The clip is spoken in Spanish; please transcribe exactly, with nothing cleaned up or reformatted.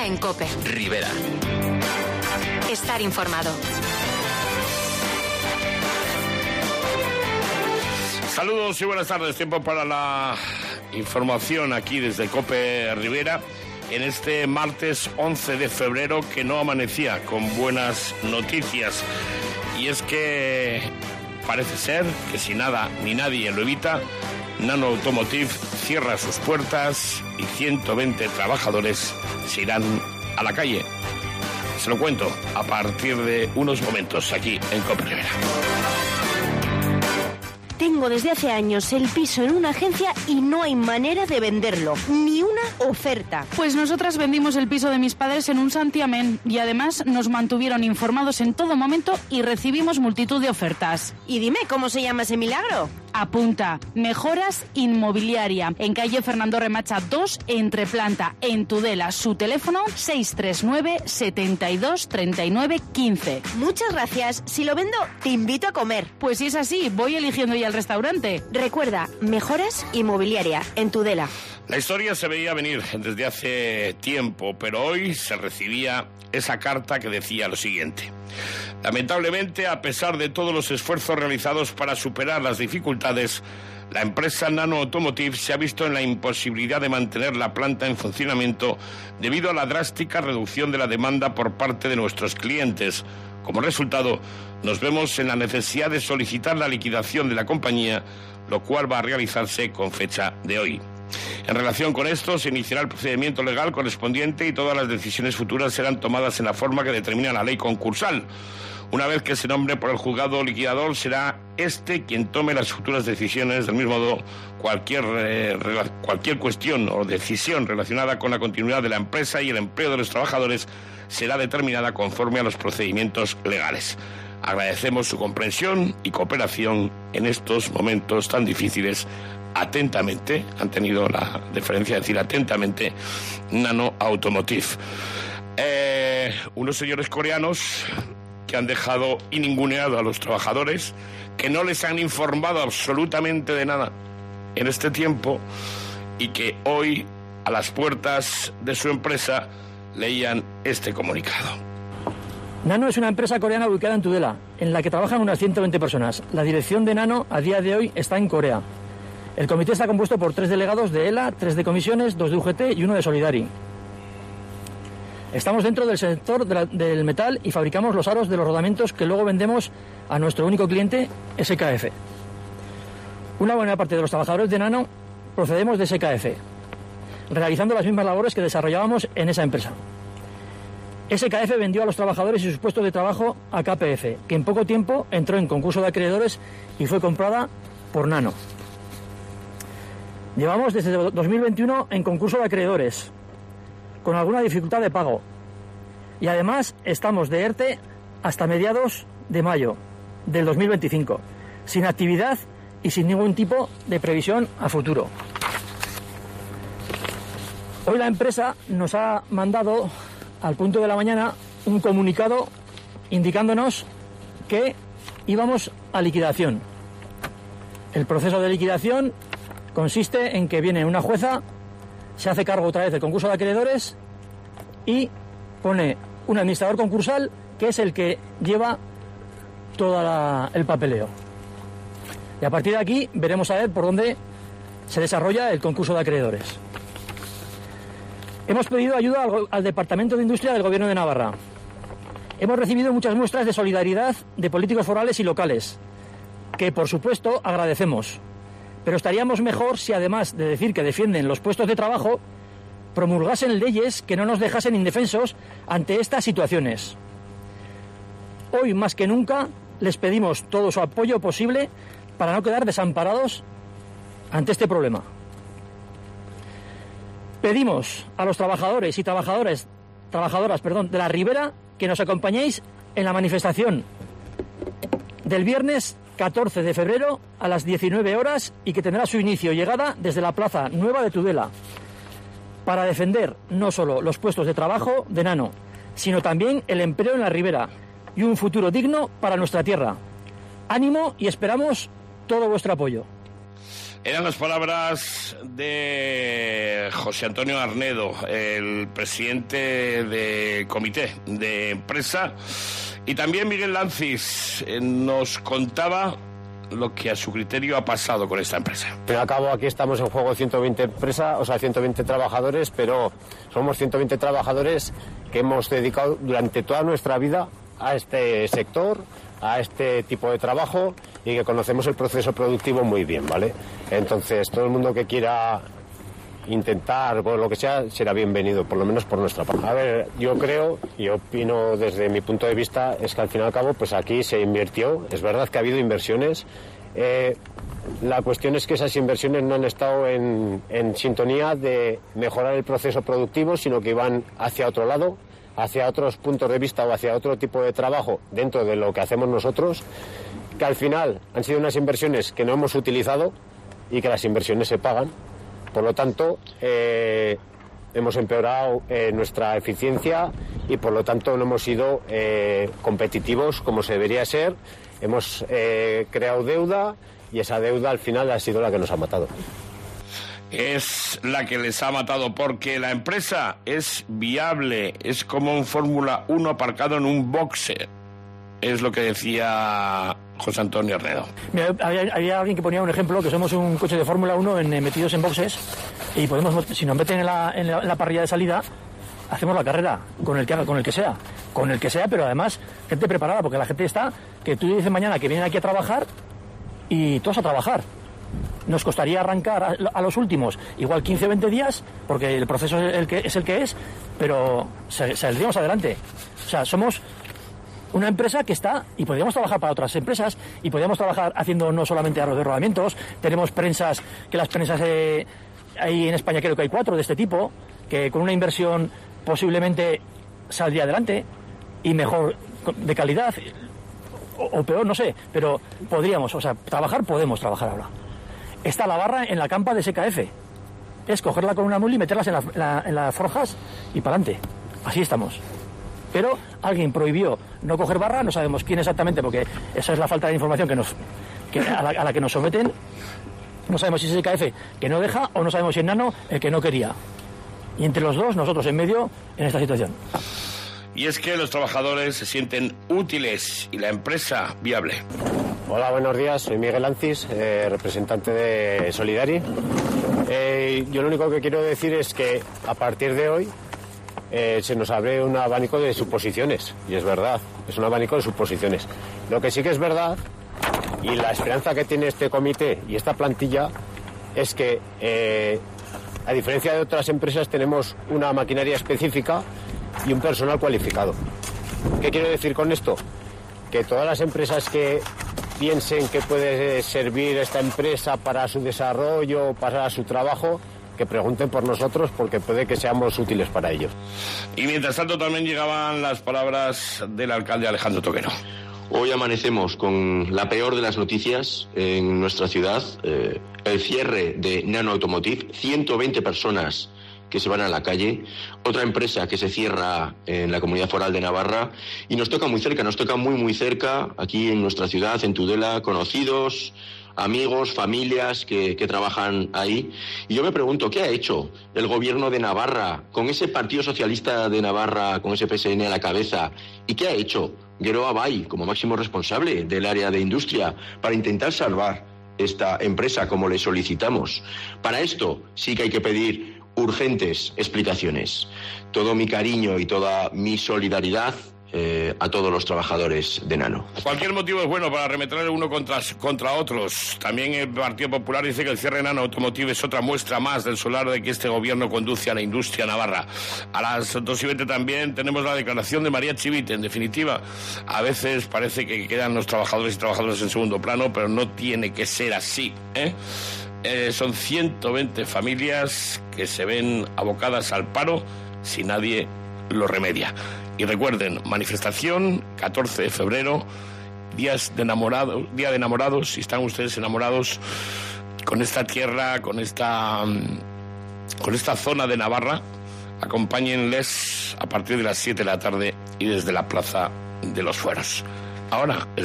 Ahora en COPE. Rivera. Estar informado. Saludos y buenas tardes. Tiempo para la información aquí desde COPE Rivera en este martes once de febrero, que no amanecía con buenas noticias. Y es que parece ser que si nada ni nadie lo evita, Nano Automotive cierra sus puertas y ciento veinte trabajadores se irán a la calle. Se lo cuento a partir de unos momentos aquí en COPE Rivera. Tengo desde hace años el piso en una agencia y no hay manera de venderlo, ni una oferta. Pues nosotras vendimos el piso de mis padres en un santiamén y además nos mantuvieron informados en todo momento y recibimos multitud de ofertas. Y dime, ¿cómo se llama ese milagro? Apunta, Mejoras Inmobiliaria, en calle Fernando Remacha dos, entre planta, en Tudela. Su teléfono seis tres nueve, setenta y dos, treinta y nueve, quince. Muchas gracias. Si lo vendo, te invito a comer. Pues si es así, voy eligiendo ya el restaurante. Recuerda, Mejoras Inmobiliaria, en Tudela. La historia se veía venir desde hace tiempo, pero hoy se recibía esa carta que decía lo siguiente. Lamentablemente, a pesar de todos los esfuerzos realizados para superar las dificultades, la empresa Nano Automotive se ha visto en la imposibilidad de mantener la planta en funcionamiento debido a la drástica reducción de la demanda por parte de nuestros clientes. Como resultado, nos vemos en la necesidad de solicitar la liquidación de la compañía, lo cual va a realizarse con fecha de hoy. En relación con esto, se iniciará el procedimiento legal correspondiente y todas las decisiones futuras serán tomadas en la forma que determina la ley concursal. Una vez que se nombre por el juzgado liquidador, será este quien tome las futuras decisiones. Del mismo modo, cualquier, eh, cualquier cuestión o decisión relacionada con la continuidad de la empresa y el empleo de los trabajadores será determinada conforme a los procedimientos legales. Agradecemos su comprensión y cooperación en estos momentos tan difíciles. Atentamente, han tenido la deferencia de decir atentamente, Nano Automotive. Eh, unos señores coreanos que han dejado ininguneado a los trabajadores, que no les han informado absolutamente de nada en este tiempo y que hoy, a las puertas de su empresa, leían este comunicado. Nano es una empresa coreana ubicada en Tudela, en la que trabajan unas ciento veinte personas. La dirección de Nano a día de hoy está en Corea. El comité está compuesto por tres delegados de E L A, tres de comisiones, dos de U G T y uno de Solidari. Estamos dentro del sector de la, del metal y fabricamos los aros de los rodamientos que luego vendemos a nuestro único cliente, S K F. Una buena parte de los trabajadores de Nano procedemos de S K F, realizando las mismas labores que desarrollábamos en esa empresa. S K F vendió a los trabajadores y sus puestos de trabajo a K P F, que en poco tiempo entró en concurso de acreedores y fue comprada por Nano. Llevamos desde dos mil veintiuno en concurso de acreedores, con alguna dificultad de pago. Y además estamos de ERTE hasta mediados de mayo del dos mil veinticinco, sin actividad y sin ningún tipo de previsión a futuro. Hoy la empresa nos ha mandado al punto de la mañana un comunicado indicándonos que íbamos a liquidación. El proceso de liquidación consiste en que viene una jueza, se hace cargo otra vez del concurso de acreedores y pone un administrador concursal que es el que lleva todo el papeleo. Y a partir de aquí veremos a ver por dónde se desarrolla el concurso de acreedores. Hemos pedido ayuda al, al Departamento de Industria del Gobierno de Navarra. Hemos recibido muchas muestras de solidaridad de políticos forales y locales, que por supuesto agradecemos. Pero estaríamos mejor si, además de decir que defienden los puestos de trabajo, promulgasen leyes que no nos dejasen indefensos ante estas situaciones. Hoy, más que nunca, les pedimos todo su apoyo posible para no quedar desamparados ante este problema. Pedimos a los trabajadores y trabajadores, trabajadoras perdón, de la Ribera que nos acompañéis en la manifestación del viernes catorce de febrero a las diecinueve horas y que tendrá su inicio y llegada desde la Plaza Nueva de Tudela, para defender no solo los puestos de trabajo de Nano, sino también el empleo en la Ribera y un futuro digno para nuestra tierra. Ánimo y esperamos todo vuestro apoyo. Eran las palabras de eh, José Antonio Arnedo, el presidente del comité de empresa, y también Miguel Lancis eh, nos contaba lo que a su criterio ha pasado con esta empresa. Al fin y al cabo, aquí estamos en juego ciento veinte empresas, o sea, ciento veinte trabajadores, pero somos ciento veinte trabajadores que hemos dedicado durante toda nuestra vida a este sector, a este tipo de trabajo, y que conocemos el proceso productivo muy bien, ¿vale? Entonces, todo el mundo que quiera intentar, o lo que sea, será bienvenido, por lo menos por nuestra parte. A ver, yo creo, y opino desde mi punto de vista, es que al fin y al cabo, pues aquí se invirtió, es verdad que ha habido inversiones, eh, la cuestión es que esas inversiones no han estado en, en sintonía de mejorar el proceso productivo, sino que iban hacia otro lado, hacia otros puntos de vista o hacia otro tipo de trabajo dentro de lo que hacemos nosotros, que al final han sido unas inversiones que no hemos utilizado y que las inversiones se pagan. Por lo tanto, eh, hemos empeorado eh, nuestra eficiencia y por lo tanto no hemos sido eh, competitivos como se debería ser. Hemos eh, creado deuda y esa deuda al final ha sido la que nos ha matado. Es la que les ha matado porque la empresa es viable, es como un Fórmula uno aparcado en un boxe. Es lo que decía José Antonio Arnedo. Mira, había, había alguien que ponía un ejemplo, que somos un coche de Fórmula uno en, metidos en boxes y podemos, si nos meten en la, en, la, en la parrilla de salida, hacemos la carrera con el que con el que sea, con el que sea, pero además gente preparada, porque la gente está, que tú dices mañana que vienen aquí a trabajar y todos a trabajar. Nos costaría arrancar a, a los últimos igual quince o veinte días, porque el proceso es el que es, el que es pero saldríamos adelante. O sea, somos una empresa que está, y podríamos trabajar para otras empresas, y podríamos trabajar haciendo no solamente aros de rodamientos, tenemos prensas, que las prensas eh, hay en España creo que hay cuatro de este tipo, que con una inversión posiblemente saldría adelante, y mejor, de calidad, o, o peor, no sé, pero podríamos, o sea, trabajar podemos trabajar ahora. Está la barra en la campa de S K F, es cogerla con una muli y meterlas en, la, la, en las forjas y para adelante, así estamos. Pero alguien prohibió no coger barra, no sabemos quién exactamente, porque esa es la falta de información que nos, que a, la, a la que nos someten. No sabemos si es S K F que no deja o no sabemos si es Nano el que no quería. Y entre los dos, nosotros en medio, en esta situación. Y es que los trabajadores se sienten útiles y la empresa viable. Hola, buenos días, soy Miguel Lancis, eh, representante de Solidari. Eh, yo lo único que quiero decir es que a partir de hoy Eh, se nos abre un abanico de suposiciones, y es verdad, es un abanico de suposiciones. Lo que sí que es verdad, y la esperanza que tiene este comité y esta plantilla, es que, eh, a diferencia de otras empresas, tenemos una maquinaria específica y un personal cualificado. ¿Qué quiero decir con esto? Que todas las empresas que piensen que puede servir esta empresa para su desarrollo, para su trabajo, que pregunten por nosotros, porque puede que seamos útiles para ellos. Y mientras tanto también llegaban las palabras del alcalde Alejandro Toquero. Hoy amanecemos con la peor de las noticias en nuestra ciudad, eh, el cierre de Nano Automotive, ciento veinte personas que se van a la calle, otra empresa que se cierra en la Comunidad Foral de Navarra, y nos toca muy cerca, nos toca muy muy cerca, aquí en nuestra ciudad, en Tudela, conocidos, amigos, familias que, que trabajan ahí. Y yo me pregunto, ¿qué ha hecho el gobierno de Navarra con ese Partido Socialista de Navarra, con ese P S N a la cabeza? ¿Y qué ha hecho Gero Abay como máximo responsable del área de industria para intentar salvar esta empresa como le solicitamos? Para esto sí que hay que pedir urgentes explicaciones. Todo mi cariño y toda mi solidaridad Eh, a todos los trabajadores de Nano. Cualquier motivo es bueno para arremeter uno contra, contra otros. También el Partido Popular dice que el cierre de Nano Automotive es otra muestra más del solar de que este gobierno conduce a la industria navarra. A las dos y veinte también tenemos la declaración de María Chivite. En definitiva, a veces parece que quedan los trabajadores y trabajadoras en segundo plano, pero no tiene que ser así, ¿eh? Eh, son ciento veinte familias que se ven abocadas al paro si nadie lo remedia. Y recuerden, manifestación, catorce de febrero, días de enamorados, día de enamorados, si están ustedes enamorados con esta tierra, con esta, con esta zona de Navarra, acompáñenles a partir de las siete de la tarde y desde la Plaza de los Fueros. Ahora es